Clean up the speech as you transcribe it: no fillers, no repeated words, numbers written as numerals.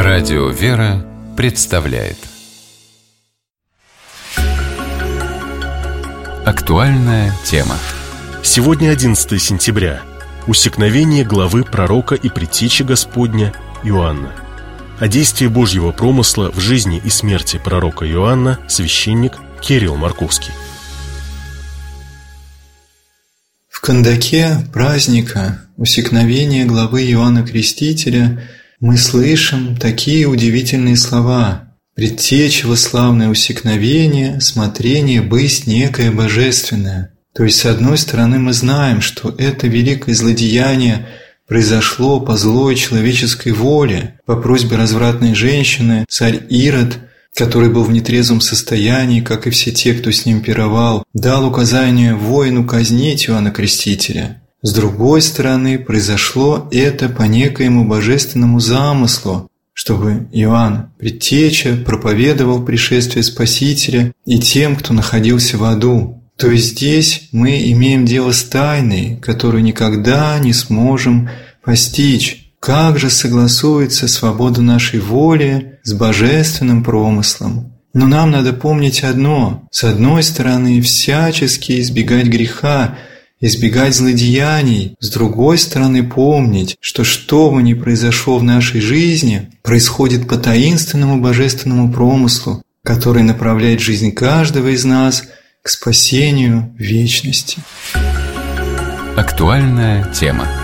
Радио «Вера» представляет актуальная тема. Сегодня 11 сентября. Усекновение главы пророка и предтечи Господня Иоанна. О действии Божьего промысла в жизни и смерти пророка Иоанна священник Кирилл Марковский. В кандаке праздника усекновения главы Иоанна Крестителя мы слышим такие удивительные слова: «Предтечево славное усекновение, смотрение бысть некое божественное». То есть, с одной стороны, мы знаем, что это великое злодеяние произошло по злой человеческой воле, по просьбе развратной женщины. Царь Ирод, который был в нетрезвом состоянии, как и все те, кто с ним пировал, дал указание воину казнить Иоанна Крестителя. С другой стороны, произошло это по некоему божественному замыслу, чтобы Иоанн, предтеча, проповедовал пришествие Спасителя и тем, кто находился в аду. То есть здесь мы имеем дело с тайной, которую никогда не сможем постичь. Как же согласуется свобода нашей воли с божественным промыслом? Но нам надо помнить одно: с одной стороны, всячески избегать греха, избегать злодеяний, с другой стороны, помнить, что бы ни произошло в нашей жизни, происходит по таинственному божественному промыслу, который направляет жизнь каждого из нас к спасению вечности. Актуальная тема.